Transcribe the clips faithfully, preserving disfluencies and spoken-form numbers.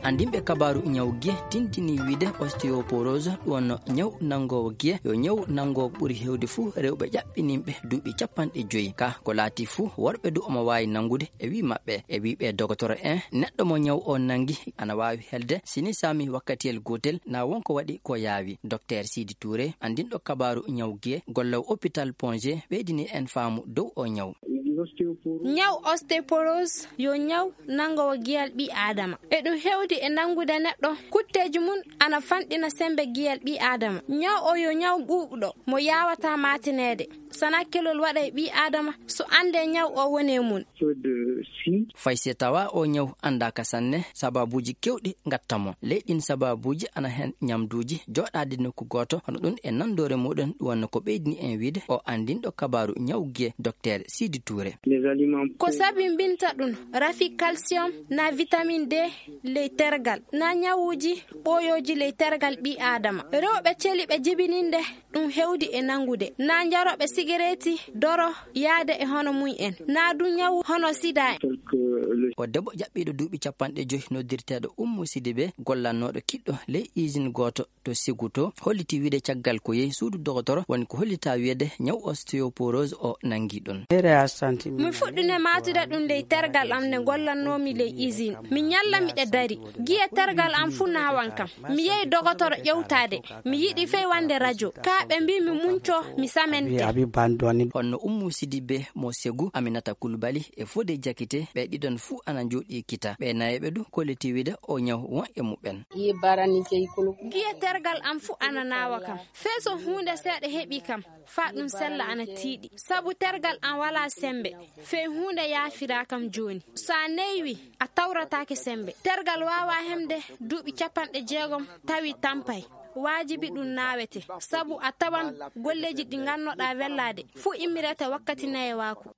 andimbe kabaru nyawgie tintini wide osteoporose wonno nyaw nangowo gie yo nyaw nango buri hewde fu rewbe jabbinimbe duubi cappande joyi ka ko laati fu worbe du omo wawi nangude e wi mabbe e wi be docteur en neddo mo nyaw on nangi ana wawi helde sini sami wakkatiel gotel na wonko wadi ko yaawi. Docteur Sidi Touré andindo kabaru nyawgie gollaw hôpital Pongé bedini en faamu dow o nyaw. Nyaw osteoporose yo nyaw nangowo giyal bi adama e dum hewdi e nangude neddo kutteji mun ana fandina sembe giyal bi adama. Nyaw o yo nyaw buubdo mo yawata matinede sana kelol wada bi adama so ande nyaw o wone mun. Fayse tawa o nyaw anda kasanne sababuji kewdi ngattamo leedin sababuji ana hen nyamduji jodade nokku goto hono dun e nandore modon wonno ko beydini en wide o andindo kabaru nyawgie Docteur Sidi Touré. Ko sabi binta dun rafi calcium na vitamine D le tergal na nyawuji boyoji le tergal bi adama rewbe celi be jibininde dum hewdi e nangude na njarobe sigareti doro yaade e hono muy en na du nyaw hono sida. O debbo jabbido duubi cappande joyi no dirtedo Ummu Sidibe gollannodo kiddo le usine goto to Siguto holliti wide caggal ko yehi suudu docteur woni ko hollita wiede nyaw osteoporose o nangi don. Mi fuddune matude dum le tergal am ne gollannomi le usine mi nyalla mi de dari giya tergal am funa wankam mi yehi docteur yewtade mi yidi fe wande radio kaabe mbi mi muncho mi samente. Honno Ummu Sidibe mo Segu Aminata Kulbali e Fode Jakite be didon fu ana jodi kita be nayebe du koliti wide o nyaw won e muben. Giya tergal am fu ana nawa kam feso hunde seede hebi kam fa dum sella ana tiidi sabu tergal an wala sembe fe hunde yaafira kam joni sa newi a tawrataake sembe tergal wawa hemde duubi capande jeegom tawi tampay wajibi dum nawete sabu a tawan golleji di gannoda wellade fu immirata wakkati naye waku.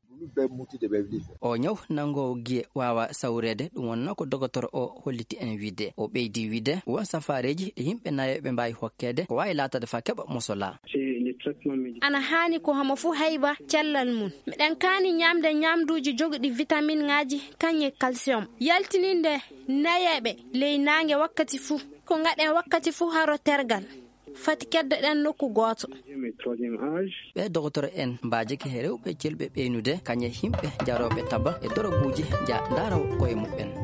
O nyaw nango gie wawa sawrede dum wonno ko docteur o holliti en wide o beydi wide won safareji de himbe nayobe mbay hokkede ko way latade fa keba musola. Ana hani ko hamo fu hayba cellal mun meden kani nyamde nyamduji jogdi vitamine ngaji kanye calcium yaltininde nayebe ley nange wakkati fu ko ngaden wakkati fu haro tergal fati keddo den nokku goto. Be docteur en mbaaje ke rewbe celbe beenude kanye himbe jarobe taba e dorobuji ja daraw ko e mubben.